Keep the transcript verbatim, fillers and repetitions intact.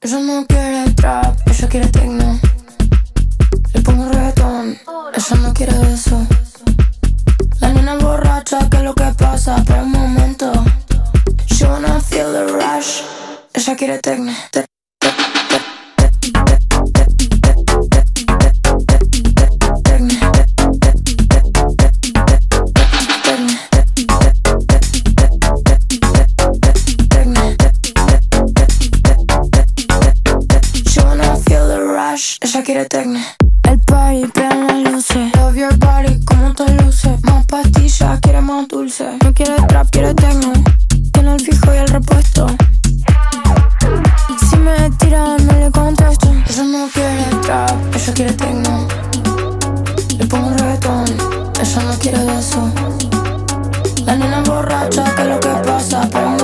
Ella no quiere trap, ella quiere techno. Le pongo reggaetón, ella no quiere eso. La nena borracha, ¿qué es lo que pasa? Por un momento. She wanna feel the rush. Ella quiere techno. Ella quiere techno. El party, prendan las luces. Love your body, como te luce. Más pastillas, quiere más dulce. No quiere trap, quiere techno. Tiene el fijo y el repuesto. Si me tiran, no le contesto. Ella no quiere trap, ella quiere techno. Le pongo reggaetón, ella no quiere de eso. La nena borracha, ¿qué es lo que pasa? Pero